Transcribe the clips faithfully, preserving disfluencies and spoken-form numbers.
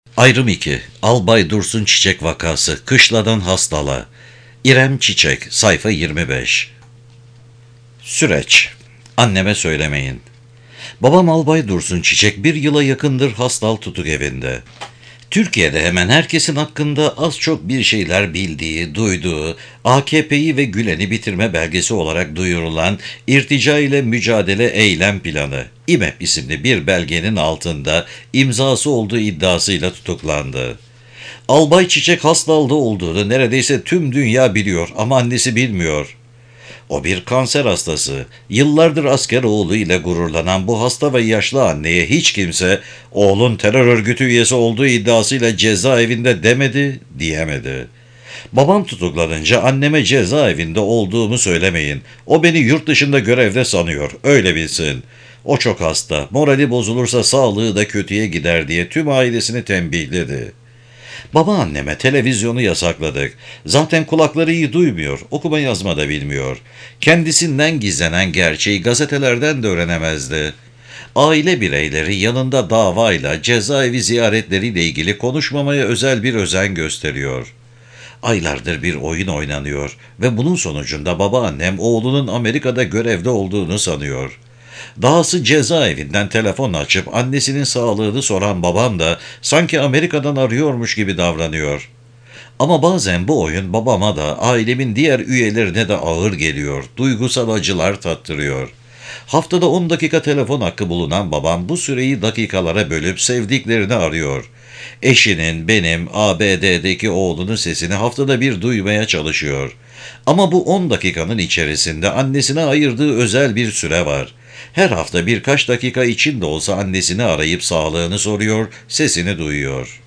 Ayrım iki. Albay Dursun Çiçek vakası. Kışladan hastala. İrem Çiçek. Sayfa yirmi beş. Süreç. Anneme söylemeyin. Babam Albay Dursun Çiçek bir yıla yakındır hastal tutuk evinde. Türkiye'de hemen herkesin hakkında az çok bir şeyler bildiği, duyduğu, A K P'yi ve Gülen'i bitirme belgesi olarak duyurulan İrtica ile Mücadele Eylem Planı, İMEP isimli bir belgenin altında imzası olduğu iddiasıyla tutuklandı. Albay Çiçek hastalığı olduğunu neredeyse tüm dünya biliyor ama annesi bilmiyor. O bir kanser hastası. Yıllardır asker oğlu ile gururlanan bu hasta ve yaşlı anneye hiç kimse oğlun terör örgütü üyesi olduğu iddiasıyla cezaevinde demedi, diyemedi. Babam tutuklanınca anneme cezaevinde olduğumu söylemeyin. O beni yurt dışında görevde sanıyor, öyle bilsin. O çok hasta, morali bozulursa sağlığı da kötüye gider diye tüm ailesini tembihledi. Babaanneme televizyonu yasakladık. Zaten kulakları iyi duymuyor, okuma yazma da bilmiyor. Kendisinden gizlenen gerçeği gazetelerden de öğrenemezdi. Aile bireyleri yanında davayla, cezaevi ziyaretleriyle ilgili konuşmamaya özel bir özen gösteriyor. Aylardır bir oyun oynanıyor ve bunun sonucunda babaannem oğlunun Amerika'da görevde olduğunu sanıyor. Dahası cezaevinden telefon açıp annesinin sağlığını soran babam da sanki Amerika'dan arıyormuş gibi davranıyor. Ama bazen bu oyun babama da ailemin diğer üyelerine de ağır geliyor, duygusal acılar tattırıyor. Haftada on dakika telefon hakkı bulunan babam bu süreyi dakikalara bölüp sevdiklerini arıyor. Eşinin, benim, A B D'deki oğlunun sesini haftada bir duymaya çalışıyor. Ama bu on dakikanın içerisinde annesine ayırdığı özel bir süre var. Her hafta birkaç dakika için de olsa annesini arayıp sağlığını soruyor, sesini duyuyor.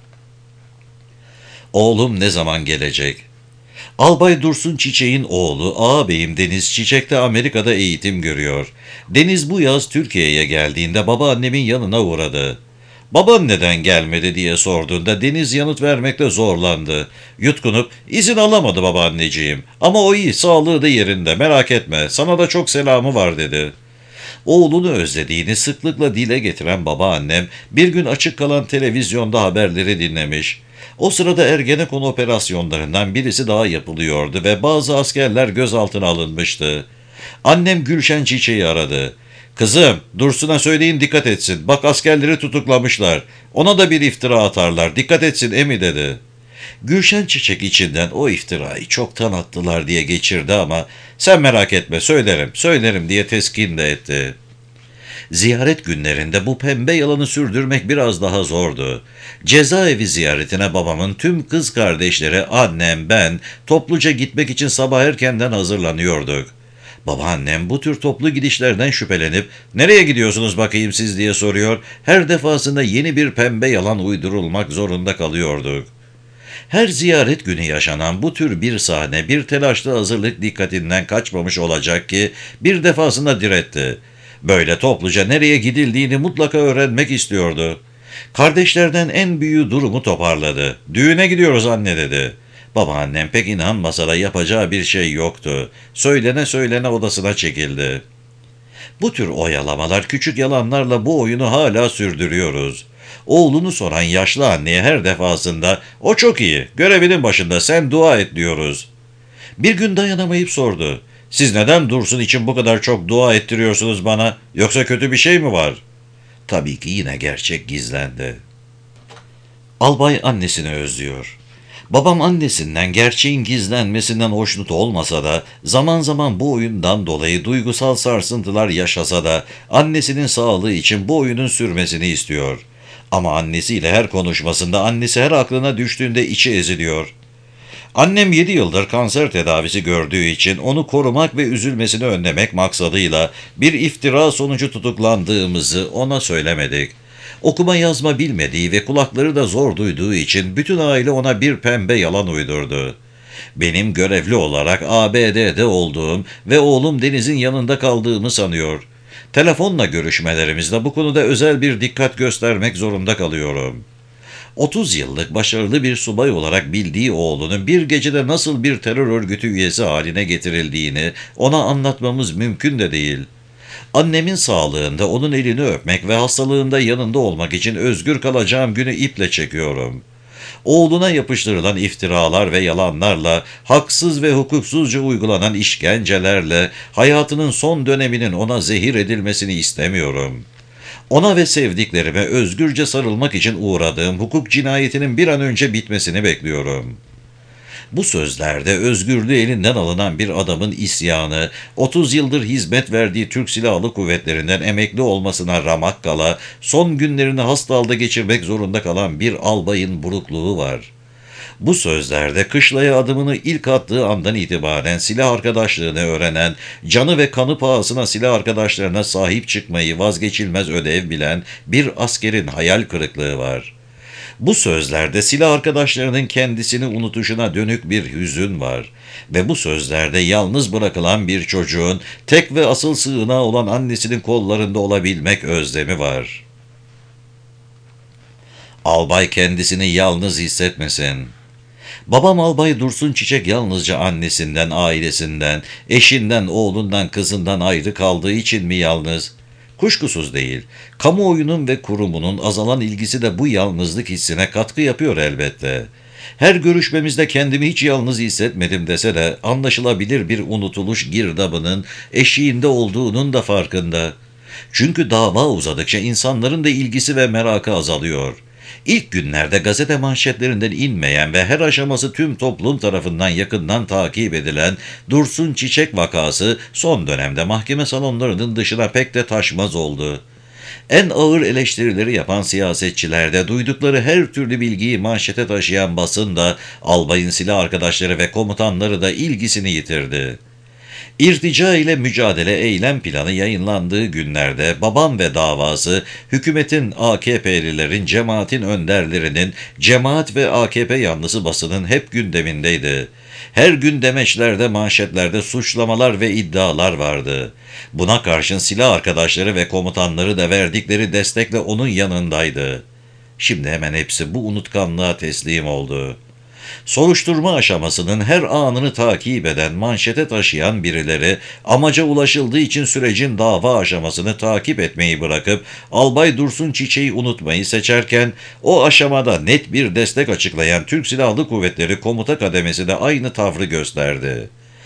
Oğlum ne zaman gelecek? Albay Dursun Çiçek'in oğlu ağabeyim Deniz Çiçek de Amerika'da eğitim görüyor. Deniz bu yaz Türkiye'ye geldiğinde babaannemin yanına uğradı. Baban neden gelmedi diye sorduğunda Deniz yanıt vermekte zorlandı. Yutkunup izin alamadı babaanneciğim ama o iyi, sağlığı da yerinde, merak etme, sana da çok selamı var dedi. Oğlunu özlediğini sıklıkla dile getiren babaannem bir gün açık kalan televizyonda haberleri dinlemiş. O sırada Ergenekon operasyonlarından birisi daha yapılıyordu ve bazı askerler gözaltına alınmıştı. Annem Gülşen Çiçek'i aradı. "Kızım, Dursun'a söyleyin dikkat etsin. Bak askerleri tutuklamışlar. Ona da bir iftira atarlar. Dikkat etsin emi" dedi. Gülşen Çiçek içinden o iftirayı çoktan attılar diye geçirdi ama "sen merak etme, söylerim, söylerim" diye teskin de etti. Ziyaret günlerinde bu pembe yalanı sürdürmek biraz daha zordu. Cezaevi ziyaretine babamın tüm kız kardeşleri, annem, ben topluca gitmek için sabah erkenden hazırlanıyorduk. Babaannem bu tür toplu gidişlerden şüphelenip "nereye gidiyorsunuz bakayım siz" diye soruyor. Her defasında yeni bir pembe yalan uydurulmak zorunda kalıyorduk. Her ziyaret günü yaşanan bu tür bir sahne, bir telaşlı hazırlık dikkatinden kaçmamış olacak ki bir defasında diretti. Böyle topluca nereye gidildiğini mutlaka öğrenmek istiyordu. Kardeşlerden en büyüğü durumu toparladı. "Düğüne gidiyoruz anne" dedi. Babaannem pek inanmasa da yapacağı bir şey yoktu. Söylene söylene odasına çekildi. Bu tür oyalamalar, küçük yalanlarla bu oyunu hala sürdürüyoruz. Oğlunu soran yaşlı anneye her defasında "o çok iyi, görevinin başında, sen dua et" diyoruz. Bir gün dayanamayıp sordu. "Siz neden Dursun için bu kadar çok dua ettiriyorsunuz bana? Yoksa kötü bir şey mi var?" Tabii ki yine gerçek gizlendi. Albay annesini özlüyor. Babam annesinden gerçeğin gizlenmesinden hoşnut olmasa da zaman zaman bu oyundan dolayı duygusal sarsıntılar yaşasa da annesinin sağlığı için bu oyunun sürmesini istiyor. Ama annesiyle her konuşmasında, annesi her aklına düştüğünde içi eziliyor. Annem yedi yıldır kanser tedavisi gördüğü için onu korumak ve üzülmesini önlemek maksadıyla bir iftira sonucu tutuklandığımızı ona söylemedik. Okuma yazma bilmediği ve kulakları da zor duyduğu için bütün aile ona bir pembe yalan uydurdu. Benim görevli olarak A B D'de olduğum ve oğlum Deniz'in yanında kaldığımı sanıyor. Telefonla görüşmelerimizde bu konuda özel bir dikkat göstermek zorunda kalıyorum. otuz yıllık başarılı bir subay olarak bildiği oğlunun bir gecede nasıl bir terör örgütü üyesi haline getirildiğini ona anlatmamız mümkün de değil. Annemin sağlığında onun elini öpmek ve hastalığında yanında olmak için özgür kalacağım günü iple çekiyorum. Oğluna yapıştırılan iftiralar ve yalanlarla, haksız ve hukuksuzca uygulanan işkencelerle hayatının son döneminin ona zehir edilmesini istemiyorum. Ona ve sevdiklerime özgürce sarılmak için uğradığım hukuk cinayetinin bir an önce bitmesini bekliyorum. Bu sözlerde özgürlüğü elinden alınan bir adamın isyanı, otuz yıldır hizmet verdiği Türk Silahlı Kuvvetleri'nden emekli olmasına ramak kala, son günlerini hastalığında geçirmek zorunda kalan bir albayın burukluğu var. Bu sözlerde kışlaya adımını ilk attığı andan itibaren silah arkadaşlığını öğrenen, canı ve kanı pahasına silah arkadaşlarına sahip çıkmayı vazgeçilmez ödev bilen bir askerin hayal kırıklığı var. Bu sözlerde silah arkadaşlarının kendisini unutuşuna dönük bir hüzün var ve bu sözlerde yalnız bırakılan bir çocuğun tek ve asıl sığınağı olan annesinin kollarında olabilmek özlemi var. Albay kendisini yalnız hissetmesin. Babam Albay Dursun Çiçek yalnızca annesinden, ailesinden, eşinden, oğlundan, kızından ayrı kaldığı için mi yalnız? Kuşkusuz değil. Kamuoyunun ve kurumunun azalan ilgisi de bu yalnızlık hissine katkı yapıyor elbette. Her görüşmemizde kendimi hiç yalnız hissetmedim dese de anlaşılabilir bir unutuluş girdabının eşiğinde olduğunun da farkında. Çünkü dava uzadıkça insanların da ilgisi ve merakı azalıyor. İlk günlerde gazete manşetlerinden inmeyen ve her aşaması tüm toplum tarafından yakından takip edilen Dursun Çiçek vakası son dönemde mahkeme salonlarının dışına pek de taşmaz oldu. En ağır eleştirileri yapan siyasetçiler de duydukları her türlü bilgiyi manşete taşıyan basın da albayın silah arkadaşları ve komutanları da ilgisini yitirdi. İrtica ile mücadele eylem planı yayınlandığı günlerde babam ve davası hükümetin, A K P'lilerin, cemaatin önderlerinin, cemaat ve A K P yanlısı basının hep gündemindeydi. Her gün demeçlerde, manşetlerde suçlamalar ve iddialar vardı. Buna karşın silah arkadaşları ve komutanları da verdikleri destekle onun yanındaydı. Şimdi hemen hepsi bu unutkanlığa teslim oldu. Soruşturma aşamasının her anını takip eden, manşete taşıyan birileri, amaca ulaşıldığı için sürecin dava aşamasını takip etmeyi bırakıp Albay Dursun Çiçek'i unutmayı seçerken, o aşamada net bir destek açıklayan Türk Silahlı Kuvvetleri komuta kademesi de aynı tavrı gösterdi.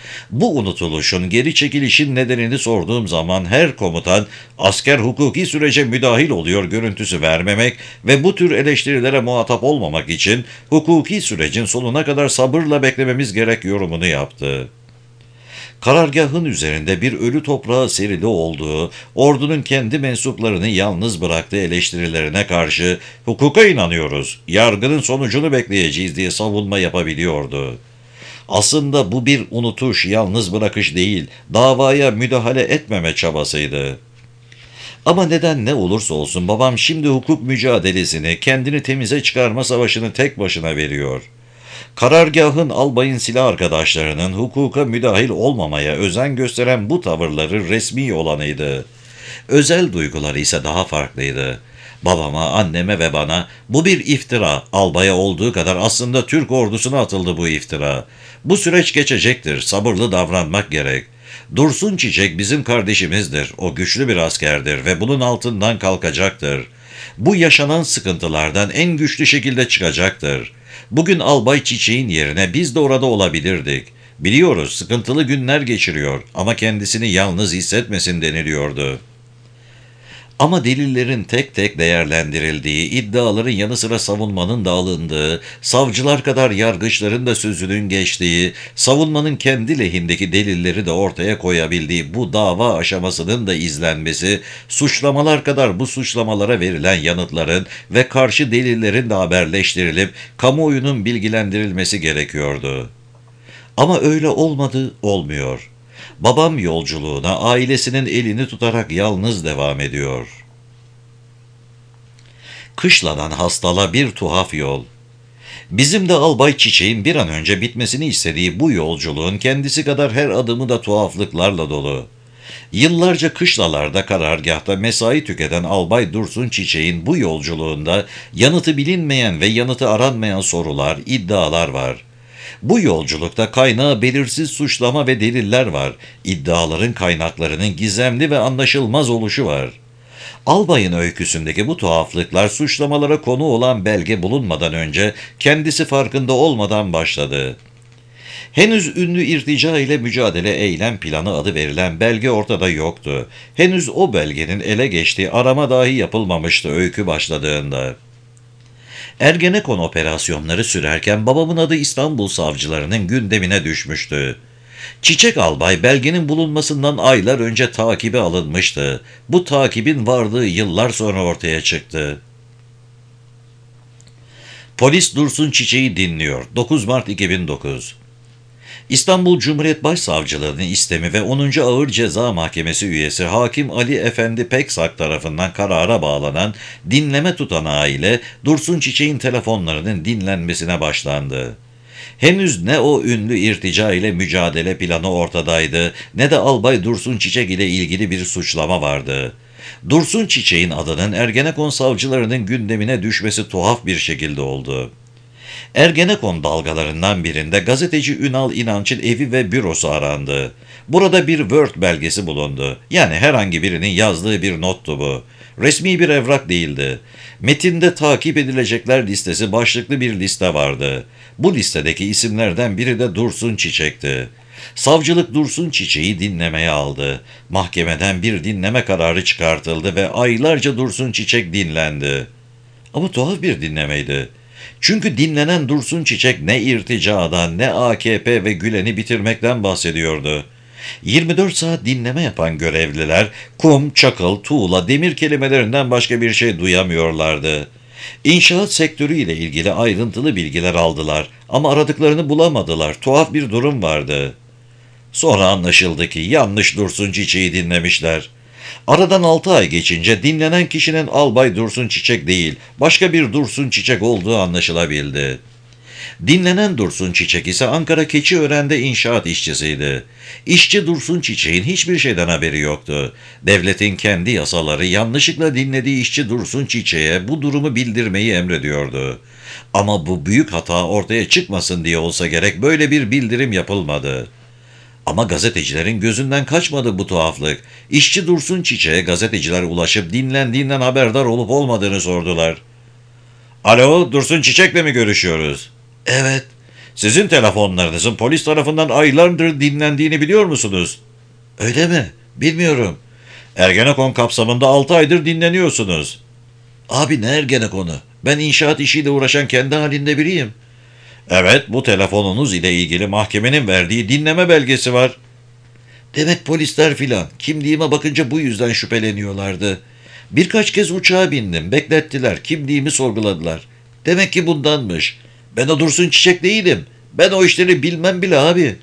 Bu unutuluşun, geri çekilişin nedenini sorduğum zaman her komutan asker hukuki sürece müdahil oluyor görüntüsü vermemek ve bu tür eleştirilere muhatap olmamak için hukuki sürecin sonuna kadar sabırla beklememiz gerek yorumunu yaptı. Karargahın üzerinde bir ölü toprağa serili olduğu, ordunun kendi mensuplarını yalnız bıraktığı eleştirilerine karşı hukuka inanıyoruz, yargının sonucunu bekleyeceğiz diye savunma yapabiliyordu. Aslında bu bir unutuş, yalnız bırakış değil, davaya müdahale etmeme çabasıydı. Ama neden ne olursa olsun babam şimdi hukuk mücadelesini, kendini temize çıkarma savaşını tek başına veriyor. Karargahın, albayın silah arkadaşlarının hukuka müdahil olmamaya özen gösteren bu tavırları resmi olanıydı. Özel duyguları ise daha farklıydı. Babama, anneme ve bana bu bir iftira, albaya olduğu kadar aslında Türk ordusuna atıldı bu iftira. Bu süreç geçecektir, sabırlı davranmak gerek. Dursun Çiçek bizim kardeşimizdir, o güçlü bir askerdir ve bunun altından kalkacaktır. Bu yaşanan sıkıntılardan en güçlü şekilde çıkacaktır. Bugün Albay Çiçek'in yerine biz de orada olabilirdik. Biliyoruz sıkıntılı günler geçiriyor ama kendisini yalnız hissetmesin deniliyordu. Ama delillerin tek tek değerlendirildiği, iddiaların yanı sıra savunmanın da alındığı, savcılar kadar yargıçların da sözünün geçtiği, savunmanın kendi lehindeki delilleri de ortaya koyabildiği bu dava aşamasının da izlenmesi, suçlamalar kadar bu suçlamalara verilen yanıtların ve karşı delillerin de haberleştirilip kamuoyunun bilgilendirilmesi gerekiyordu. Ama öyle olmadı, olmuyor. Babam yolculuğuna ailesinin elini tutarak yalnız devam ediyor. Kışladan hastala bir tuhaf yol. Bizim de Albay Çiçek'in bir an önce bitmesini istediği bu yolculuğun kendisi kadar her adımı da tuhaflıklarla dolu. Yıllarca kışlalarda karargahta mesai tüketen Albay Dursun Çiçek'in bu yolculuğunda yanıtı bilinmeyen ve yanıtı aranmayan sorular, iddialar var. Bu yolculukta kaynağı belirsiz suçlama ve deliller var. İddiaların kaynaklarının gizemli ve anlaşılmaz oluşu var. Albayın öyküsündeki bu tuhaflıklar suçlamalara konu olan belge bulunmadan önce kendisi farkında olmadan başladı. Henüz ünlü irtica ile mücadele eylem planı adı verilen belge ortada yoktu. Henüz o belgenin ele geçtiği arama dahi yapılmamıştı öykü başladığında. Ergenekon operasyonları sürerken babamın adı İstanbul savcılarının gündemine düşmüştü. Çiçek Albay belgenin bulunmasından aylar önce takibe alınmıştı. Bu takibin varlığı yıllar sonra ortaya çıktı. Polis Dursun Çiçek'i dinliyor. dokuz Mart iki bin dokuz. İstanbul Cumhuriyet Başsavcılığı'nın istemi ve onuncu Ağır Ceza Mahkemesi üyesi Hakim Ali Efendi Peksak tarafından karara bağlanan dinleme tutanağı ile Dursun Çiçek'in telefonlarının dinlenmesine başlandı. Henüz ne o ünlü irtica ile mücadele planı ortadaydı, ne de Albay Dursun Çiçek ile ilgili bir suçlama vardı. Dursun Çiçek'in adının Ergenekon savcılarının gündemine düşmesi tuhaf bir şekilde oldu. Ergenekon dalgalarından birinde gazeteci Ünal İnanç'ın evi ve bürosu arandı. Burada bir Word belgesi bulundu. Yani herhangi birinin yazdığı bir nottu bu. Resmi bir evrak değildi. Metinde takip edilecekler listesi başlıklı bir liste vardı. Bu listedeki isimlerden biri de Dursun Çiçek'ti. Savcılık Dursun Çiçek'i dinlemeye aldı. Mahkemeden bir dinleme kararı çıkartıldı ve aylarca Dursun Çiçek dinlendi. Ama tuhaf bir dinlemeydi. Çünkü dinlenen Dursun Çiçek ne irticadan ne A K P ve Gülen'i bitirmekten bahsediyordu. yirmi dört saat dinleme yapan görevliler kum, çakıl, tuğla, demir kelimelerinden başka bir şey duyamıyorlardı. İnşaat sektörü ile ilgili ayrıntılı bilgiler aldılar ama aradıklarını bulamadılar. Tuhaf bir durum vardı. Sonra anlaşıldı ki yanlış Dursun Çiçek'i dinlemişler. Aradan altı ay geçince dinlenen kişinin Albay Dursun Çiçek değil, başka bir Dursun Çiçek olduğu anlaşılabildi. Dinlenen Dursun Çiçek ise Ankara Keçiören'de inşaat işçisiydi. İşçi Dursun Çiçek'in hiçbir şeyden haberi yoktu. Devletin kendi yasaları yanlışlıkla dinlediği işçi Dursun Çiçek'e bu durumu bildirmeyi emrediyordu. Ama bu büyük hata ortaya çıkmasın diye olsa gerek böyle bir bildirim yapılmadı. Ama gazetecilerin gözünden kaçmadı bu tuhaflık. İşçi Dursun Çiçek'e gazeteciler ulaşıp dinlendiğinden haberdar olup olmadığını sordular. "Alo, Dursun Çiçek'le mi görüşüyoruz?" "Evet." "Sizin telefonlarınızın polis tarafından aylardır dinlendiğini biliyor musunuz?" "Öyle mi? Bilmiyorum." "Ergenekon kapsamında altı aydır dinleniyorsunuz." "Abi ne Ergenekon'u? Ben inşaat işiyle uğraşan kendi halinde biriyim." "Evet, bu telefonunuz ile ilgili mahkemenin verdiği dinleme belgesi var." "Demek polisler filan. Kimliğime bakınca bu yüzden şüpheleniyorlardı. Birkaç kez uçağa bindim, beklettiler, kimliğimi sorguladılar. Demek ki bundanmış. Ben o Dursun Çiçek değilim. Ben o işleri bilmem bile abi."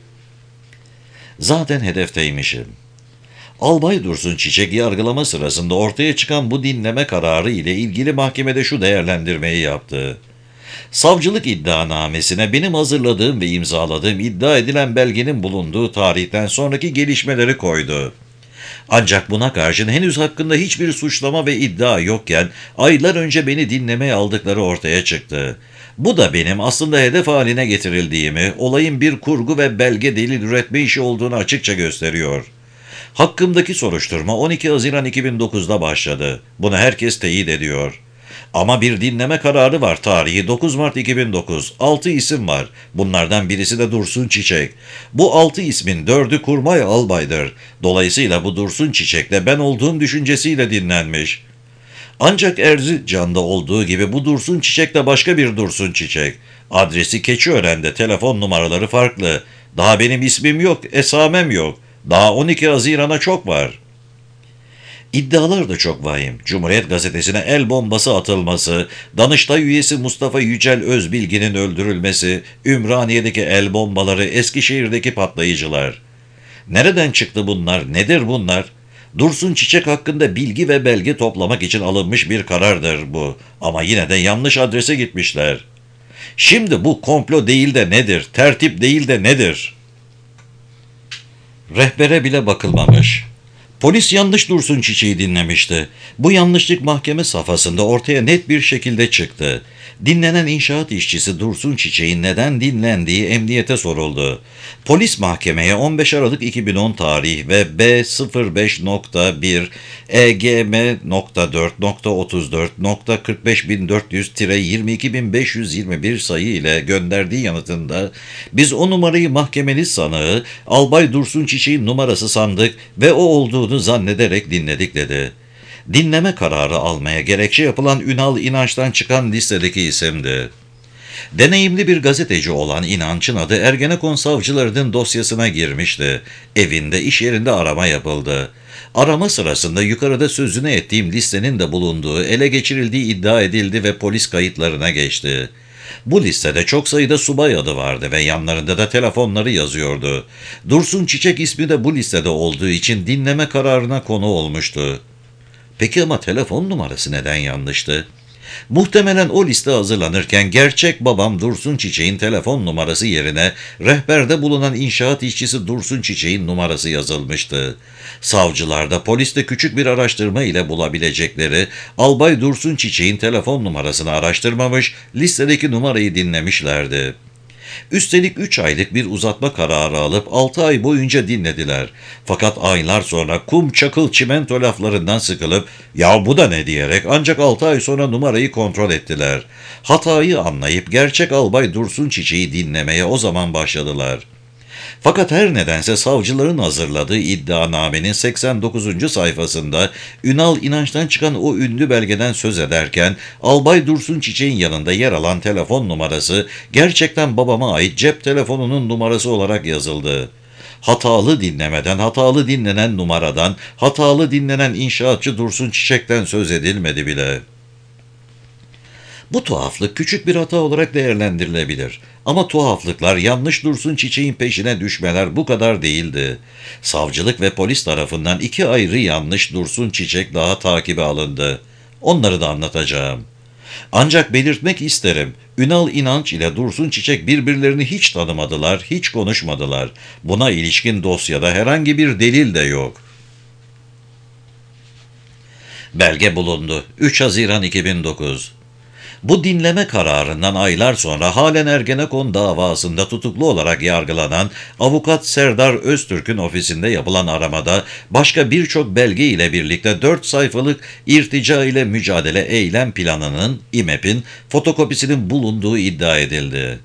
Zaten hedefteymişim. Albay Dursun Çiçek yargılama sırasında ortaya çıkan bu dinleme kararı ile ilgili mahkemede şu değerlendirmeyi yaptı. Savcılık iddianamesine benim hazırladığım ve imzaladığım iddia edilen belgenin bulunduğu tarihten sonraki gelişmeleri koydu. Ancak buna karşın henüz hakkında hiçbir suçlama ve iddia yokken aylar önce beni dinlemeye aldıkları ortaya çıktı. Bu da benim aslında hedef haline getirildiğimi, olayın bir kurgu ve belge delil üretme işi olduğunu açıkça gösteriyor. Hakkımdaki soruşturma on iki Haziran iki bin dokuzda başladı. Bunu herkes teyit ediyor. Ama bir dinleme kararı var. Tarihi dokuz Mart iki bin dokuz. altı isim var. Bunlardan birisi de Dursun Çiçek. Bu altı ismin dördü kurmay albaydır. Dolayısıyla bu Dursun Çiçek'le ben olduğum düşüncesiyle dinlenmiş. Ancak Erzincan'da olduğu gibi bu Dursun Çiçek de başka bir Dursun Çiçek. Adresi Keçiören'de, telefon numaraları farklı. Daha benim ismim yok, esamem yok. Daha on iki Haziran'a çok var. İddialar da çok vahim. Cumhuriyet Gazetesi'ne el bombası atılması, Danıştay üyesi Mustafa Yücel Özbilgi'nin öldürülmesi, Ümraniye'deki el bombaları, Eskişehir'deki patlayıcılar. Nereden çıktı bunlar? Nedir bunlar? Dursun Çiçek hakkında bilgi ve belge toplamak için alınmış bir karardır bu. Ama yine de yanlış adrese gitmişler. Şimdi bu komplo değil de nedir? Tertip değil de nedir? Rehbere bile bakılmamış. Polis yanlış Dursun Çiçek'i dinlemişti. Bu yanlışlık mahkeme safhasında ortaya net bir şekilde çıktı. Dinlenen inşaat işçisi Dursun Çiçek'in neden dinlendiği emniyete soruldu. Polis mahkemeye on beş Aralık iki bin on tarih ve B sıfır beş nokta bir E G M nokta dört nokta otuz dört nokta kırk beş bin dört yüz yirmi iki bin beş yüz yirmi bir sayı ile gönderdiği yanıtında biz o numarayı mahkemeli sanığı Albay Dursun Çiçek'in numarası sandık ve o olduğunu zannederek dinledik dedi. Dinleme kararı almaya gerekçe yapılan Ünal İnanç'tan çıkan listedeki isimdi. Deneyimli bir gazeteci olan İnanç'ın adı Ergenekon savcılarının dosyasına girmişti. Evinde, iş yerinde arama yapıldı. Arama sırasında yukarıda sözünü ettiğim listenin de bulunduğu, ele geçirildiği iddia edildi ve polis kayıtlarına geçti. Bu listede çok sayıda subay adı vardı ve yanlarında da telefonları yazıyordu. Dursun Çiçek ismi de bu listede olduğu için dinleme kararına konu olmuştu. Peki ama telefon numarası neden yanlıştı? Muhtemelen o liste hazırlanırken gerçek babam Dursun Çiçek'in telefon numarası yerine rehberde bulunan inşaat işçisi Dursun Çiçek'in numarası yazılmıştı. Savcılar da polis de küçük bir araştırma ile bulabilecekleri Albay Dursun Çiçek'in telefon numarasını araştırmamış, listedeki numarayı dinlemişlerdi. Üstelik üç aylık bir uzatma kararı alıp altı ay boyunca dinlediler. Fakat aylar sonra kum, çakıl, çimento laflarından sıkılıp "Ya bu da ne?" diyerek ancak altı ay sonra numarayı kontrol ettiler. Hatayı anlayıp gerçek Albay Dursun Çiçek'i dinlemeye o zaman başladılar. Fakat her nedense savcıların hazırladığı iddianamenin seksen dokuzuncu sayfasında Ünal İnanç'tan çıkan o ünlü belgeden söz ederken Albay Dursun Çiçek'in yanında yer alan telefon numarası gerçekten babama ait cep telefonunun numarası olarak yazıldı. Hatalı dinlemeden, hatalı dinlenen numaradan, hatalı dinlenen inşaatçı Dursun Çiçek'ten söz edilmedi bile. Bu tuhaflık küçük bir hata olarak değerlendirilebilir. Ama tuhaflıklar yanlış Dursun Çiçek'in peşine düşmeler bu kadar değildi. Savcılık ve polis tarafından iki ayrı yanlış Dursun Çiçek daha takibe alındı. Onları da anlatacağım. Ancak belirtmek isterim, Ünal İnanç ile Dursun Çiçek birbirlerini hiç tanımadılar, hiç konuşmadılar. Buna ilişkin dosyada herhangi bir delil de yok. Belge bulundu. üç Haziran iki bin dokuz. Bu dinleme kararından aylar sonra halen Ergenekon davasında tutuklu olarak yargılanan avukat Serdar Öztürk'ün ofisinde yapılan aramada başka birçok belge ile birlikte dört sayfalık irtica ile mücadele eylem planının, İMEP'in fotokopisinin bulunduğu iddia edildi.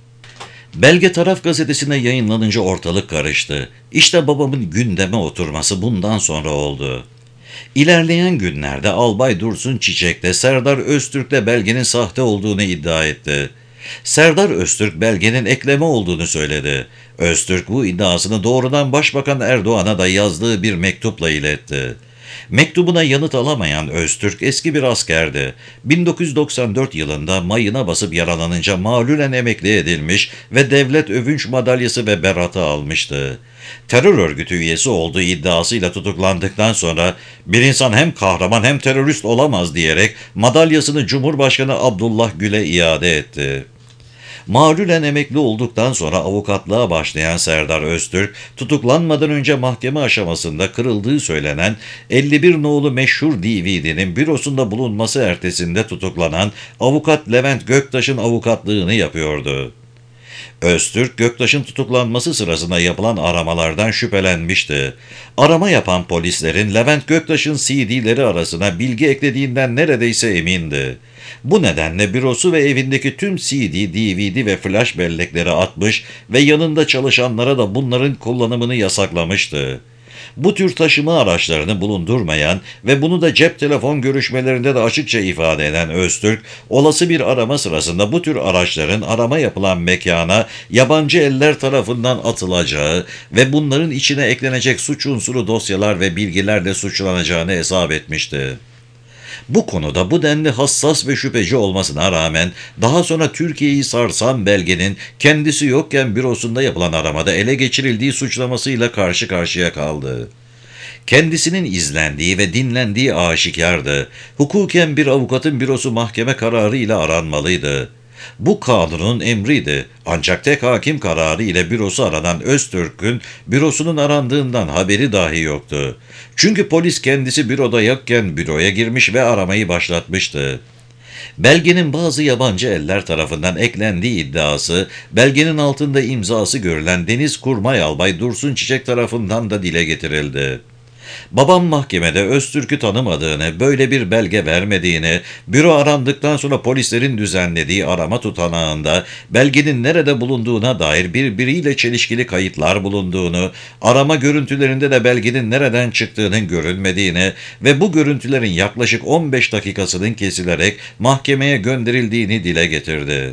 Belge Taraf gazetesine yayınlanınca ortalık karıştı. İşte babamın gündeme oturması bundan sonra oldu. İlerleyen günlerde Albay Dursun Çiçek de Serdar Öztürk'le belgenin sahte olduğunu iddia etti. Serdar Öztürk belgenin ekleme olduğunu söyledi. Öztürk bu iddiasını doğrudan Başbakan Erdoğan'a da yazdığı bir mektupla iletti. Mektubuna yanıt alamayan Öztürk eski bir askerdi. bin dokuz yüz doksan dört yılında mayına basıp yaralanınca malulen emekli edilmiş ve devlet övünç madalyası ve beratı almıştı. Terör örgütü üyesi olduğu iddiasıyla tutuklandıktan sonra bir insan hem kahraman hem terörist olamaz diyerek madalyasını Cumhurbaşkanı Abdullah Gül'e iade etti. Malulen emekli olduktan sonra avukatlığa başlayan Serdar Öztürk, tutuklanmadan önce mahkeme aşamasında kırıldığı söylenen elli bir nolu meşhur D V D'nin bürosunda bulunması ertesinde tutuklanan avukat Levent Göktaş'ın avukatlığını yapıyordu. Öztürk, Göktaş'ın tutuklanması sırasında yapılan aramalardan şüphelenmişti. Arama yapan polislerin Levent Göktaş'ın C D'leri arasına bilgi eklediğinden neredeyse emindi. Bu nedenle bürosu ve evindeki tüm C D, D V D ve flash bellekleri atmış ve yanında çalışanlara da bunların kullanımını yasaklamıştı. Bu tür taşıma araçlarını bulundurmayan ve bunu da cep telefon görüşmelerinde de açıkça ifade eden Öztürk, olası bir arama sırasında bu tür araçların arama yapılan mekana yabancı eller tarafından atılacağı ve bunların içine eklenecek suç unsuru dosyalar ve bilgilerle suçlanacağını hesap etmişti. Bu konuda bu denli hassas ve şüpheci olmasına rağmen daha sonra Türkiye'yi sarsan belgenin kendisi yokken bürosunda yapılan aramada ele geçirildiği suçlamasıyla karşı karşıya kaldı. Kendisinin izlendiği ve dinlendiği aşikardı. Hukuken bir avukatın bürosu mahkeme kararı ile aranmalıydı. Bu kanunun emriydi. Ancak tek hakim kararı ile bürosu aranan Öztürk'ün bürosunun arandığından haberi dahi yoktu. Çünkü polis kendisi büroda yokken büroya girmiş ve aramayı başlatmıştı. Belgenin bazı yabancı eller tarafından eklendiği iddiası, belgenin altında imzası görülen Deniz Kurmay Albay Dursun Çiçek tarafından da dile getirildi. Babam mahkemede Öztürk'ü tanımadığını, böyle bir belge vermediğini, büro arandıktan sonra polislerin düzenlediği arama tutanağında belgenin nerede bulunduğuna dair birbiriyle çelişkili kayıtlar bulunduğunu, arama görüntülerinde de belgenin nereden çıktığının görülmediğini ve bu görüntülerin yaklaşık on beş dakikasının kesilerek mahkemeye gönderildiğini dile getirdi.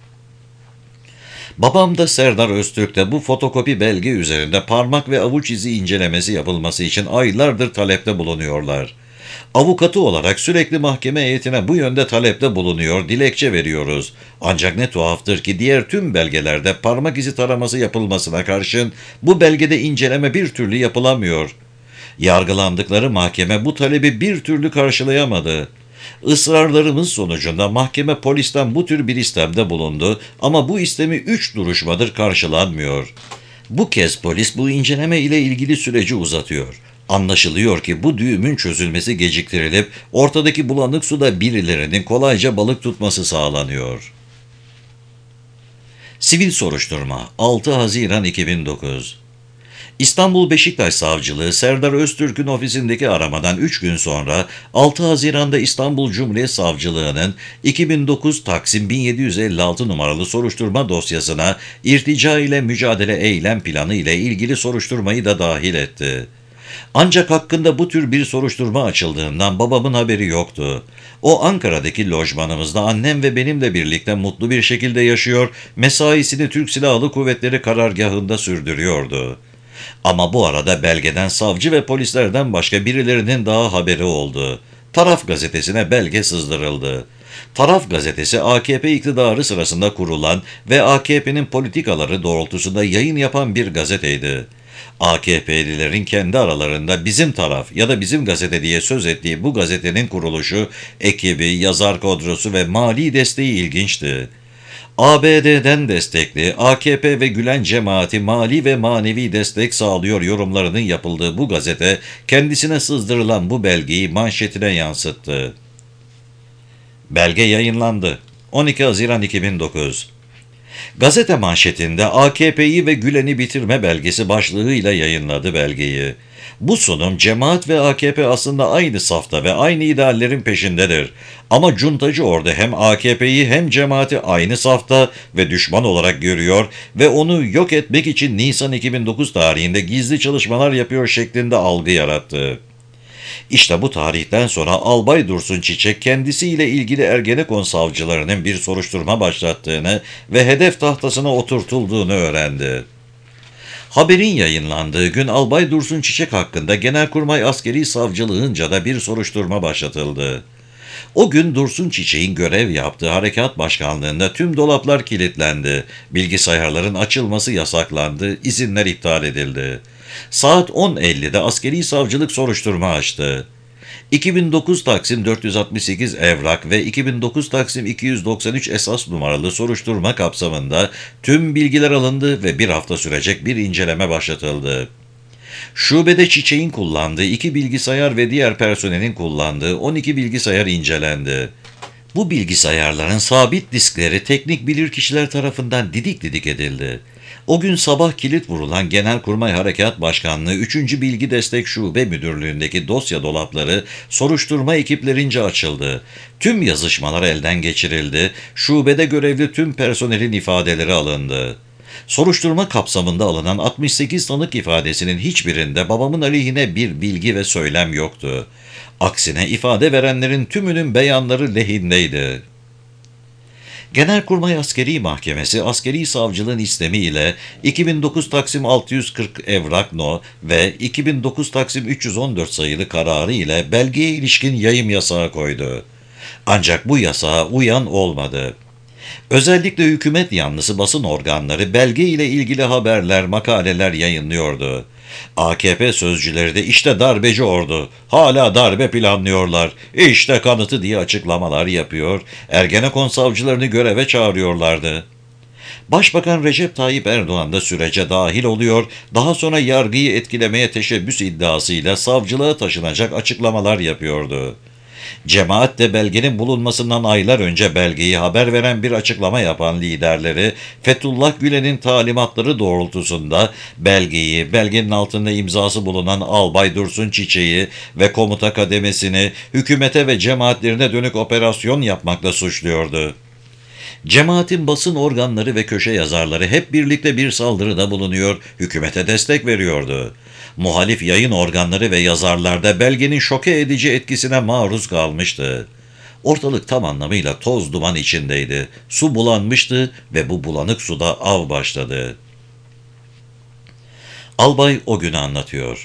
Babam da Serdar Öztürk de bu fotokopi belge üzerinde parmak ve avuç izi incelemesi yapılması için aylardır talepte bulunuyorlar. Avukatı olarak sürekli mahkeme heyetine bu yönde talepte bulunuyor, dilekçe veriyoruz. Ancak ne tuhaftır ki diğer tüm belgelerde parmak izi taraması yapılmasına karşın bu belgede inceleme bir türlü yapılamıyor. Yargılandıkları mahkeme bu talebi bir türlü karşılayamadı. Israrlarımız sonucunda mahkeme polisten bu tür bir istemde bulundu ama bu istemi üç duruşmadır karşılanmıyor. Bu kez polis bu inceleme ile ilgili süreci uzatıyor. Anlaşılıyor ki bu düğümün çözülmesi geciktirilip ortadaki bulanık suda birilerinin kolayca balık tutması sağlanıyor. Sivil soruşturma altı Haziran iki bin dokuz. İstanbul Beşiktaş Savcılığı Serdar Öztürk'ün ofisindeki aramadan üç gün sonra altı Haziran'da İstanbul Cumhuriyet Savcılığı'nın iki bin dokuz Taksim bin yedi yüz elli altı numaralı soruşturma dosyasına irtica ile mücadele eylem planı ile ilgili soruşturmayı da dahil etti. Ancak hakkında bu tür bir soruşturma açıldığından babamın haberi yoktu. O Ankara'daki lojmanımızda annem ve benimle birlikte mutlu bir şekilde yaşıyor, mesaisini Türk Silahlı Kuvvetleri karargahında sürdürüyordu. Ama bu arada belgeden savcı ve polislerden başka birilerinin daha haberi oldu. Taraf gazetesine belge sızdırıldı. Taraf gazetesi A K P iktidarı sırasında kurulan ve A K P'nin politikaları doğrultusunda yayın yapan bir gazeteydi. A K P'lilerin kendi aralarında bizim taraf ya da bizim gazete diye söz ettiği bu gazetenin kuruluşu, ekibi, yazar kadrosu ve mali desteği ilginçti. A B D'den destekli, A K P ve Gülen cemaati mali ve manevi destek sağlıyor yorumlarının yapıldığı bu gazete, kendisine sızdırılan bu belgeyi manşetine yansıttı. Belge yayınlandı. on iki Haziran iki bin dokuz. Gazete manşetinde A K P'yi ve Gülen'i bitirme belgesi başlığıyla yayınladı belgeyi. Bu sunum cemaat ve A K P aslında aynı safta ve aynı ideallerin peşindedir. Ama cuntacı ordu hem A K P'yi hem cemaati aynı safta ve düşman olarak görüyor ve onu yok etmek için Nisan iki bin dokuz tarihinde gizli çalışmalar yapıyor şeklinde algı yarattı. İşte bu tarihten sonra Albay Dursun Çiçek kendisiyle ilgili Ergenekon savcılarının bir soruşturma başlattığını ve hedef tahtasına oturtulduğunu öğrendi. Haberin yayınlandığı gün Albay Dursun Çiçek hakkında Genelkurmay Askeri Savcılığınca da bir soruşturma başlatıldı. O gün Dursun Çiçek'in görev yaptığı harekat başkanlığında tüm dolaplar kilitlendi, bilgisayarların açılması yasaklandı, izinler iptal edildi. Saat on ellide askeri savcılık soruşturma açtı. iki bin dokuz Taksim dört yüz altmış sekiz evrak ve iki bin dokuz Taksim iki yüz doksan üç esas numaralı soruşturma kapsamında tüm bilgiler alındı ve bir hafta sürecek bir inceleme başlatıldı. Şubede Çiçek'in kullandığı iki bilgisayar ve diğer personelin kullandığı on iki bilgisayar incelendi. Bu bilgisayarların sabit diskleri teknik bilirkişiler tarafından didik didik edildi. O gün sabah kilit vurulan Genelkurmay Harekat Başkanlığı üçüncü Bilgi Destek Şube Müdürlüğü'ndeki dosya dolapları soruşturma ekiplerince açıldı. Tüm yazışmalar elden geçirildi, şubede görevli tüm personelin ifadeleri alındı. Soruşturma kapsamında alınan altmış sekiz tanık ifadesinin hiçbirinde babamın aleyhine bir bilgi ve söylem yoktu. Aksine ifade verenlerin tümünün beyanları lehindeydi. Genelkurmay Askeri Mahkemesi, askeri savcılığın istemiyle iki bin dokuz Taksim altı yüz kırk Evrak No ve iki bin dokuz Taksim üç yüz on dört sayılı kararı ile belgeye ilişkin yayım yasağı koydu. Ancak bu yasağa uyan olmadı. Özellikle hükümet yanlısı basın organları belge ile ilgili haberler, makaleler yayınlıyordu. A K P sözcüleri de işte darbeci ordu, hala darbe planlıyorlar, işte kanıtı diye açıklamalar yapıyor, Ergenekon savcılarını göreve çağırıyorlardı. Başbakan Recep Tayyip Erdoğan da sürece dahil oluyor, daha sonra yargıyı etkilemeye teşebbüs iddiasıyla savcılığa taşınacak açıklamalar yapıyordu. Cemaat de belgenin bulunmasından aylar önce belgeyi haber veren bir açıklama yapan liderleri, Fethullah Gülen'in talimatları doğrultusunda belgeyi, belgenin altında imzası bulunan Albay Dursun Çiçek'i ve komuta kademesini hükümete ve cemaatlerine dönük operasyon yapmakla suçluyordu. Cemaatin basın organları ve köşe yazarları hep birlikte bir saldırıda bulunuyor, hükümete destek veriyordu. Muhalif yayın organları ve yazarlar da belgenin şoke edici etkisine maruz kalmıştı. Ortalık tam anlamıyla toz duman içindeydi. Su bulanmıştı ve bu bulanık suda av başladı. Albay o günü anlatıyor.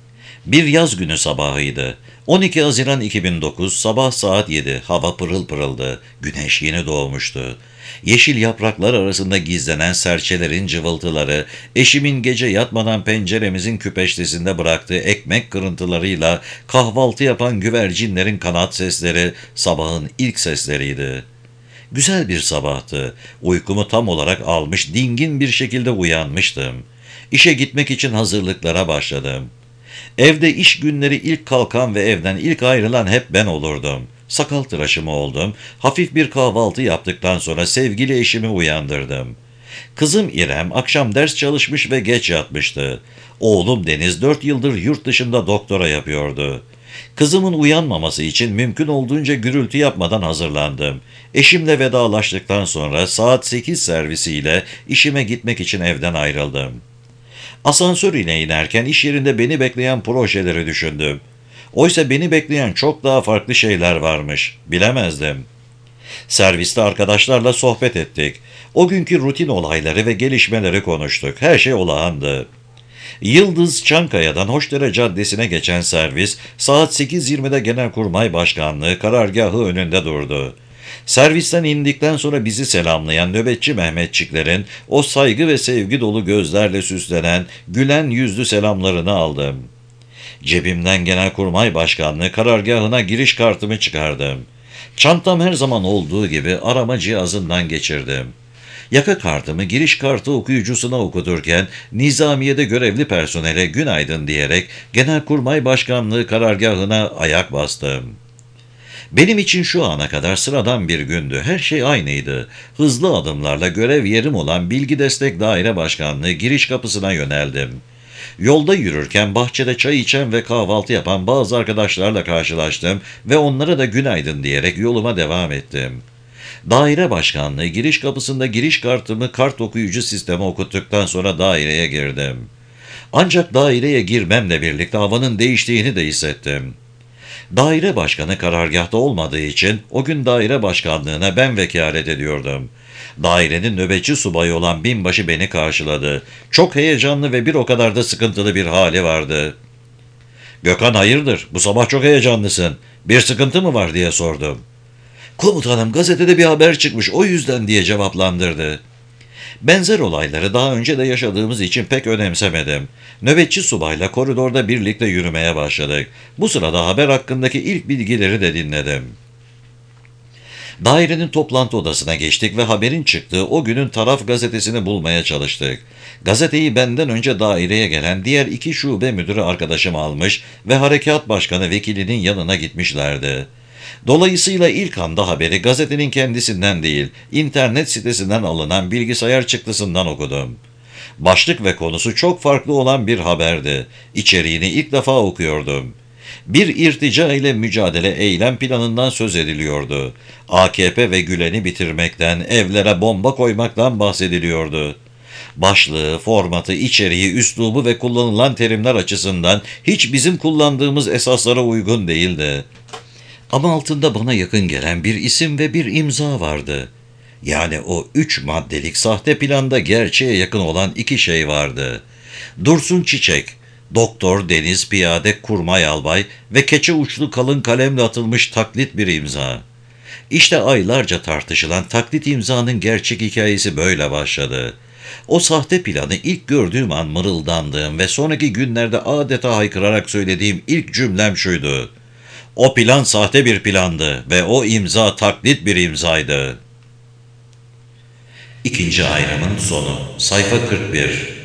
Bir yaz günü sabahıydı. on iki Haziran iki bin dokuz, sabah saat yedi, hava pırıl pırıldı, güneş yeni doğmuştu. Yeşil yapraklar arasında gizlenen serçelerin cıvıltıları, eşimin gece yatmadan penceremizin küpeştesinde bıraktığı ekmek kırıntılarıyla kahvaltı yapan güvercinlerin kanat sesleri sabahın ilk sesleriydi. Güzel bir sabahtı. Uykumu tam olarak almış, dingin bir şekilde uyanmıştım. İşe gitmek için hazırlıklara başladım. Evde iş günleri ilk kalkan ve evden ilk ayrılan hep ben olurdum. Sakal tıraşımı oldum. Hafif bir kahvaltı yaptıktan sonra sevgili eşimi uyandırdım. Kızım İrem akşam ders çalışmış ve geç yatmıştı. Oğlum Deniz dört yıldır yurt dışında doktora yapıyordu. Kızımın uyanmaması için mümkün olduğunca gürültü yapmadan hazırlandım. Eşimle vedalaştıktan sonra saat sekiz servisiyle işime gitmek için evden ayrıldım. Asansör ile inerken iş yerinde beni bekleyen projeleri düşündüm. Oysa beni bekleyen çok daha farklı şeyler varmış. Bilemezdim. Serviste arkadaşlarla sohbet ettik. O günkü rutin olayları ve gelişmeleri konuştuk. Her şey olağandı. Yıldız Çankaya'dan Hoşdere Caddesi'ne geçen servis saat sekiz yirmide Genelkurmay Başkanlığı karargahı önünde durdu. Servisten indikten sonra bizi selamlayan nöbetçi Mehmetçiklerin o saygı ve sevgi dolu gözlerle süslenen, gülen yüzlü selamlarını aldım. Cebimden Genelkurmay Başkanlığı karargahına giriş kartımı çıkardım. Çantam her zaman olduğu gibi arama cihazından geçirdim. Yaka kartımı giriş kartı okuyucusuna okuturken nizamiyede görevli personele günaydın diyerek Genelkurmay Başkanlığı karargahına ayak bastım. Benim için şu ana kadar sıradan bir gündü. Her şey aynıydı. Hızlı adımlarla görev yerim olan Bilgi Destek Daire Başkanlığı giriş kapısına yöneldim. Yolda yürürken bahçede çay içen ve kahvaltı yapan bazı arkadaşlarla karşılaştım ve onlara da günaydın diyerek yoluma devam ettim. Daire başkanlığı giriş kapısında giriş kartımı kart okuyucu sisteme okuttuktan sonra daireye girdim. Ancak daireye girmemle birlikte havanın değiştiğini de hissettim. Daire başkanı karargahta olmadığı için o gün daire başkanlığına ben vekalet ediyordum. Dairenin nöbetçi subayı olan binbaşı beni karşıladı. Çok heyecanlı ve bir o kadar da sıkıntılı bir hali vardı. "Gökhan hayırdır, bu sabah çok heyecanlısın. Bir sıkıntı mı var?" diye sordum. "Komutanım, gazetede bir haber çıkmış, o yüzden," diye cevaplandırdı. Benzer olayları daha önce de yaşadığımız için pek önemsemedim. Nöbetçi subayla koridorda birlikte yürümeye başladık. Bu sırada haber hakkındaki ilk bilgileri de dinledim. Dairenin toplantı odasına geçtik ve haberin çıktığı o günün taraf gazetesini bulmaya çalıştık. Gazeteyi benden önce daireye gelen diğer iki şube müdürü arkadaşım almış ve harekat başkanı vekilinin yanına gitmişlerdi. Dolayısıyla ilk anda haberi gazetenin kendisinden değil, internet sitesinden alınan bilgisayar çıktısından okudum. Başlık ve konusu çok farklı olan bir haberdi. İçeriğini ilk defa okuyordum. Bir irtica ile mücadele eylem planından söz ediliyordu. A K P ve Gülen'i bitirmekten, evlere bomba koymaktan bahsediliyordu. Başlığı, formatı, içeriği, üslubu ve kullanılan terimler açısından hiç bizim kullandığımız esaslara uygun değildi. Ama altında bana yakın gelen bir isim ve bir imza vardı. Yani o üç maddelik sahte planda gerçeğe yakın olan iki şey vardı. Dursun Çiçek, Doktor Deniz Piyade Kurmay Albay ve keçe uçlu kalın kalemle atılmış taklit bir imza. İşte aylarca tartışılan taklit imzanın gerçek hikayesi böyle başladı. O sahte planı ilk gördüğüm an mırıldandığım ve sonraki günlerde adeta haykırarak söylediğim ilk cümlem şuydu: o plan sahte bir plandı ve o imza taklit bir imzaydı. İkinci ayrımın sonu. Sayfa kırk bir.